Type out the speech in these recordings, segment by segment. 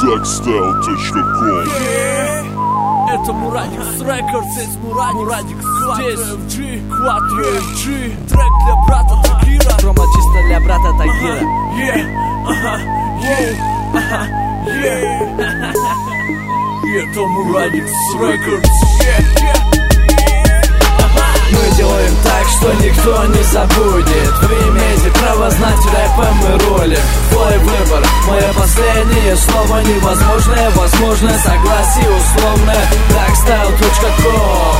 darkstyle.com. Это Muradix Records, здесь Muradix, здесь Quattro-FG, трек для брата Тагира. Промо чисто для брата Тагира. Это Muradix Records. Мы делаем так, что никто не забудет. Вы имеете право знать, рэпом мы рулим. Твой выбор, мое последнее слово невозможное, возможно согласие условное. Darkstyle.com.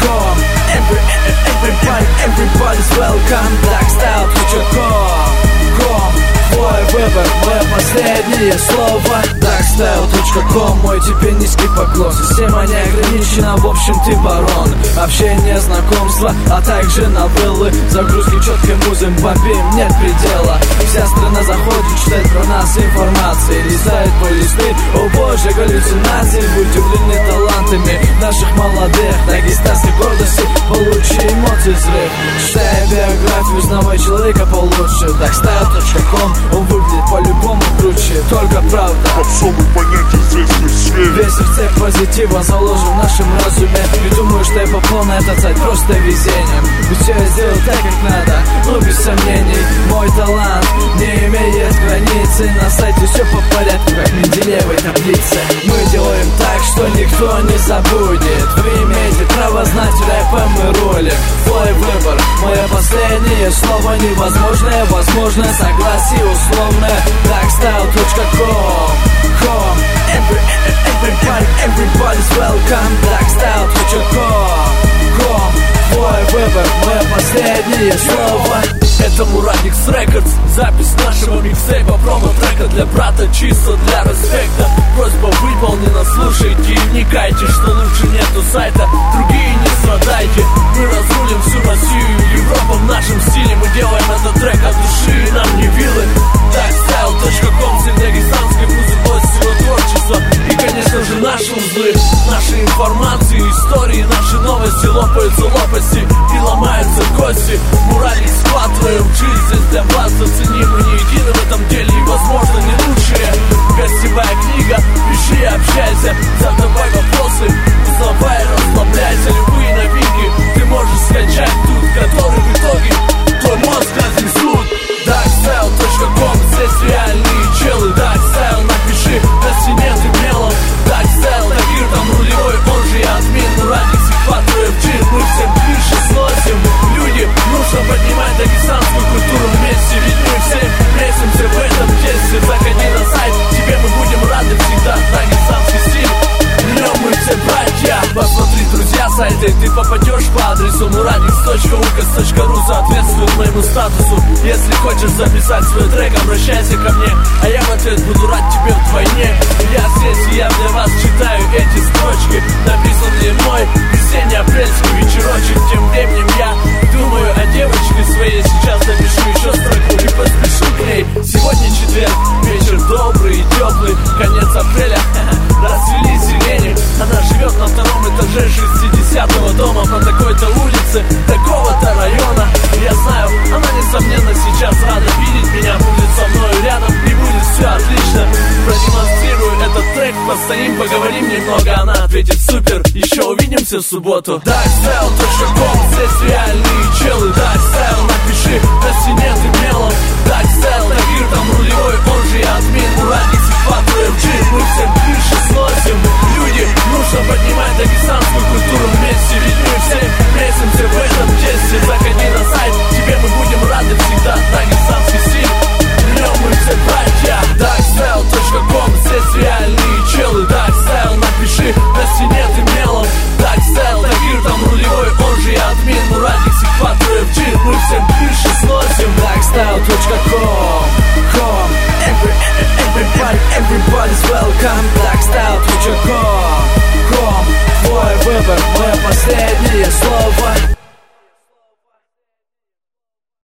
Everybody's welcome. Darkstyle.com. Твой выбор, мое последнее слово. Darkstyle.com. Мой тебе низкий поклон. Система не ограничена, в общем ты барон. Общение, знакомства, а также новеллы. Загрузки четкой музым, бомбим, нет предела. Вся страна заходит, читает про нас информации. Листает по листы, о боже, галлюцинации. Будь удивлены талантами наших молодых. Дагестанской гордости, получи эмоции взрыв. Читай биографию, узнавай человека получше. Darkstyle.com. Он выглядит по-любому круче, только правда. Попсовые понятия здесь не в сфере. Весь рецепт позитива заложен в нашем разуме. Не думаю, что я попал на этот сайт просто везением. Ведь все я сделал так, как надо, но без сомнений. Мой талант не имеет границы. На сайте все по порядку, как Менделеевой таблице. Мы делаем так, что никто не забудет. Вы имеете право знать, рэпом мы рулим. Твой выбор, мое последнее слово невозможное, возможно согласие условное. Darkstyle.com. Everybody's welcome. Darkstyle.com. Твой выбор, мое последнее слово. Это Muradix Records, запись нашего миксейпа, промо-трека для брата, чисто для респекта. Просьба выполнена, слушайте и вникайте, что лучше нету сайта, другие не страдайте. Мы разрулим всю Россию и Европу в нашем стиле. Мы делаем этот трек от души, и нам не вилы. Darkstyle.com, цель дагестанской музыкой, сила творчества. И, конечно же, наши узлы, наши информации, истории, наши новости. Лопаются лопасти и ломаются кости. Muradix Quattro-FG, здесь для вас оценимы не едины в этом деле и, возможно, не лучшие. Гостевая книга, пиши и общайся, задавай вопросы, узнавай, расслабляйся. Любые новинки ты можешь скачать тут, которые в итоге твой мозг разнесут. Darkstyle.com, здесь реальные челы. Darkstyle напиши на стене ты мелом. Darkstyle, Тагир там рулевой, он же и админ. Muradix и Quattro-FG, мы всем крыши сносим. Люди, нужно поднимать дагестанскую культуру вместе, ведь мы все вместимся в этом тесте. Заходи на сайт, тебе мы будем рады всегда. Дагестанский стиль, в нем мы все братья. Посмотри, друзья, сайты, ты попадешь по адресу muradix.ukas.ru, соответствует моему статусу. Если хочешь записать свой трек, обращайся ко мне, а я в ответ буду рад тебе вдвойне. Я здесь, и я для вас читаю эти строчки, написанные мной весенне-апрельский вечерочек. Тем временем я думаю о девочке своей. Сейчас напишу еще строку и поспешу к ней. Сегодня четверг, вечер добрый и теплый, конец апреля, расцвели сирени. Она живет на втором этаже 60-го дома по такой-то улице, такого-то района. Я знаю, она несомненно сейчас рада видеть меня, будет со мною рядом и будет все отлично. Продемонстрирую этот трек, постоим, поговорим немного. Она ответит: супер, еще увидимся в субботу. Darkstyle.com, здесь реальные челы. Darkstyle напиши на стене ты мелом. Darkstyle, Тагир там рулевой, он же и админ.